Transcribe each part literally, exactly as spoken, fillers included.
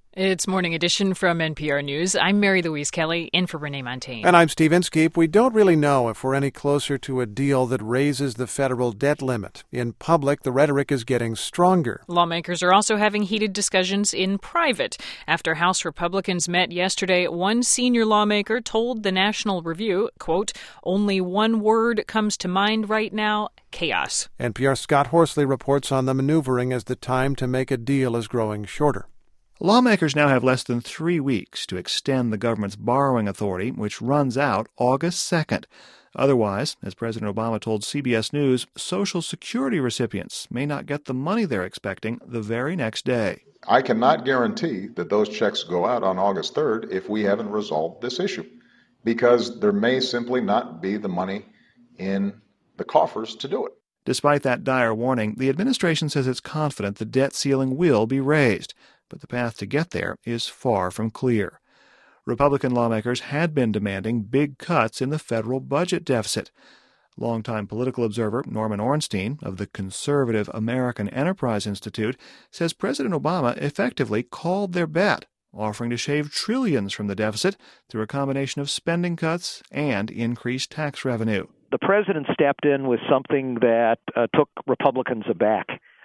It's Morning Edition from N P R News. I'm Mary Louise Kelly, in for Renee Montaigne. And I'm Steve Inskeep. We don't really know if we're any closer to a deal that raises the federal debt limit. In public, the rhetoric is getting stronger. Lawmakers are also having heated discussions in private. After House Republicans met yesterday, one senior lawmaker told the National Review, quote, "Only one word comes to mind right now, chaos." N P R's Scott Horsley reports on the maneuvering as the time to make a deal is growing shorter. Lawmakers now have less than three weeks to extend the government's borrowing authority, which runs out August second. Otherwise, as President Obama told C B S News, Social Security recipients may not get the money they're expecting the very next day. I cannot guarantee that those checks go out on August third if we haven't resolved this issue, because there may simply not be the money in the coffers to do it. Despite that dire warning, the administration says it's confident the debt ceiling will be raised, but the path to get there is far from clear. Republican lawmakers had been demanding big cuts in the federal budget deficit. Longtime political observer Norman Ornstein of the conservative American Enterprise Institute says President Obama effectively called their bet, offering to shave trillions from the deficit through a combination of spending cuts and increased tax revenue. The president stepped in with something that uh, took Republicans aback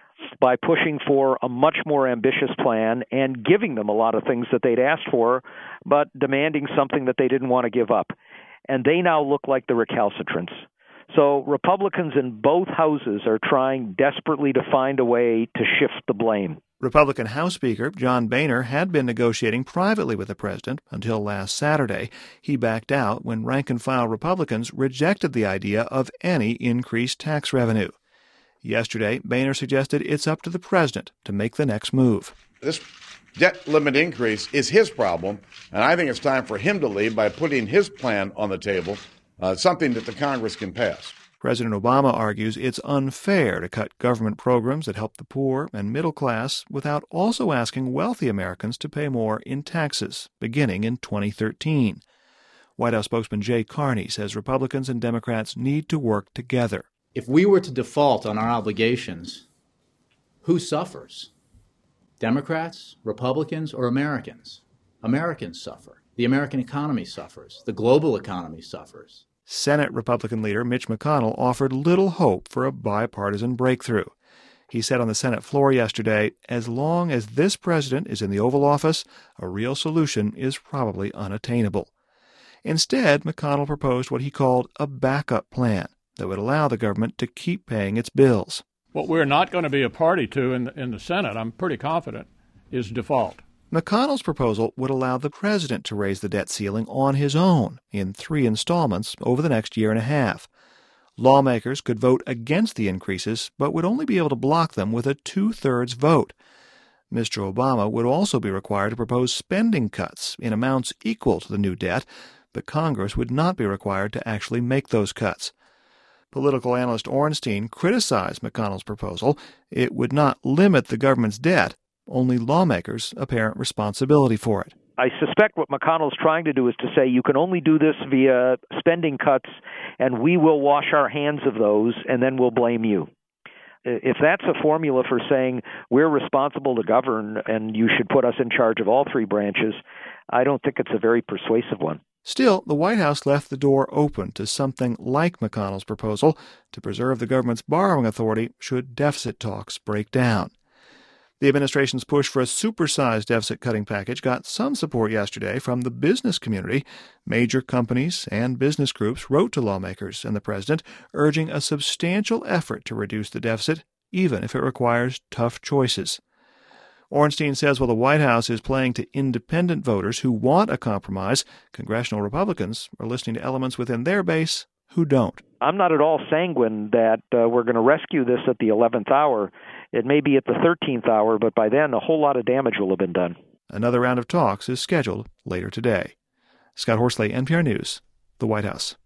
by pushing for a much more ambitious plan and giving them a lot of things that they'd asked for, but demanding something that they didn't want to give up. And they now look like the recalcitrants. So Republicans in both houses are trying desperately to find a way to shift the blame. Republican House Speaker John Boehner had been negotiating privately with the president until last Saturday. He backed out when rank-and-file Republicans rejected the idea of any increased tax revenue. Yesterday, Boehner suggested it's up to the president to make the next move. This debt limit increase is his problem, and I think it's time for him to lead by putting his plan on the table, uh, something that the Congress can pass. President Obama argues it's unfair to cut government programs that help the poor and middle class without also asking wealthy Americans to pay more in taxes, beginning in twenty thirteen. White House spokesman Jay Carney says Republicans and Democrats need to work together. If we were to default on our obligations, who suffers? Democrats, Republicans, or Americans? Americans suffer. The American economy suffers. The global economy suffers. Senate Republican leader Mitch McConnell offered little hope for a bipartisan breakthrough. He said on the Senate floor yesterday, as long as this president is in the Oval Office, a real solution is probably unattainable. Instead, McConnell proposed what he called a backup plan that would allow the government to keep paying its bills. What we're not going to be a party to in the, in the Senate, I'm pretty confident, is default. McConnell's proposal would allow the president to raise the debt ceiling on his own in three installments over the next year and a half. Lawmakers could vote against the increases, but would only be able to block them with a two-thirds vote. Mister Obama would also be required to propose spending cuts in amounts equal to the new debt, but Congress would not be required to actually make those cuts. Political analyst Ornstein criticized McConnell's proposal. It would not limit the government's debt, only lawmakers' apparent responsibility for it. I suspect what McConnell's trying to do is to say you can only do this via spending cuts, and we will wash our hands of those, and then we'll blame you. If that's a formula for saying we're responsible to govern and you should put us in charge of all three branches, I don't think it's a very persuasive one. Still, the White House left the door open to something like McConnell's proposal to preserve the government's borrowing authority should deficit talks break down. The administration's push for a supersized deficit-cutting package got some support yesterday from the business community. Major companies and business groups wrote to lawmakers and the president, urging a substantial effort to reduce the deficit, even if it requires tough choices. Ornstein says while the White House is playing to independent voters who want a compromise, congressional Republicans are listening to elements within their base who don't. I'm not at all sanguine that uh, we're going to rescue this at the eleventh hour. It may be at the thirteenth hour, but by then a whole lot of damage will have been done. Another round of talks is scheduled later today. Scott Horsley, N P R News, the White House.